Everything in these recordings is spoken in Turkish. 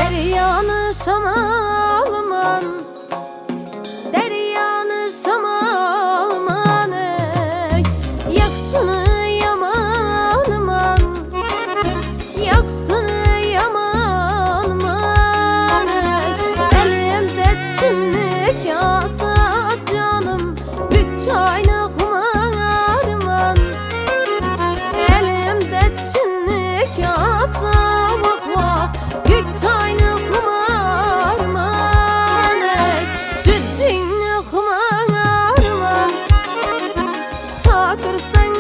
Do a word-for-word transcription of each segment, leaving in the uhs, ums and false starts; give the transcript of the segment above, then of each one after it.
Deryanı şamalman, deryanı şamalman, ey yaksını yamanman, yaksını yamanman, ey elimde çinlik yasa canım, bük çaynak marman, elimde çinlik yasa vah vah, bük çaynak Çakırsan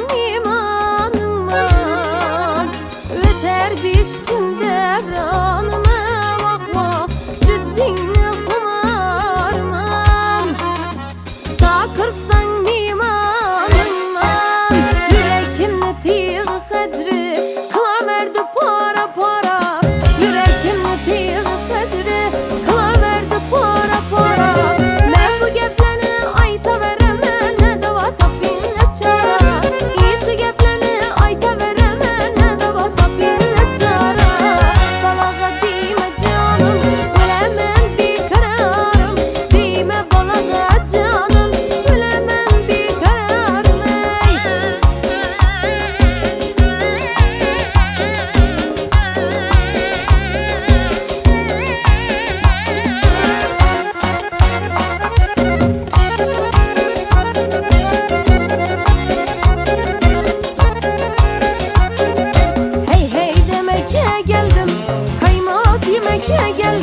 imanınman, öter beş gün devranıma vah vah, cüddinle kumarman. Çakırsan imanınman, yürekimni tiğ secri, kılaverdi para para. Yürekimni tiğ secri, kılaverdi para para. Men bu geplerini ayta veremen, ne dava tapin ne çara. İyisi geplerini ayta veremen, ne dava tapin ne çara. Balaga dime canım, bilemen bir kararım. Dime balaga canım, bilemen bir kararım ey. Hey hey demek'e geldim, kaymak yemek'e geldim.